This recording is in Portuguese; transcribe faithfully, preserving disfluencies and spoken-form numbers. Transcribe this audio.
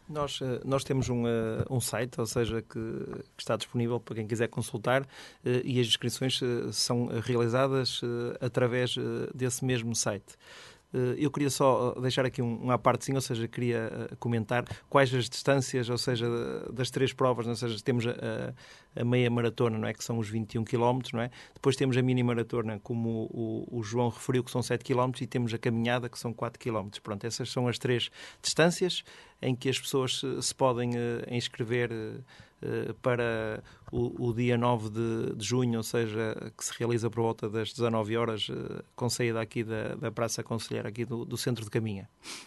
Nós, eh, nós temos um, eh, um site, ou seja, que, que está disponível para quem quiser consultar, eh, e as inscrições eh, são realizadas eh, através eh, desse mesmo site. Eh, Eu queria só deixar aqui um, um à partezinho, ou seja, queria eh, comentar quais as distâncias, ou seja, das três provas, ou seja, temos a, a meia maratona, não é, que são os vinte e um quilómetros, não é? Depois temos a mini maratona, como o, o João referiu, que são sete quilómetros, e temos a caminhada, que são quatro quilómetros. Pronto, essas são as três distâncias em que as pessoas se, se podem uh, inscrever uh, para o, o dia nove de, de junho, ou seja, que se realiza por volta das dezanove horas, uh, com saída aqui da, da Praça Conselheira, aqui do, do centro de Caminha.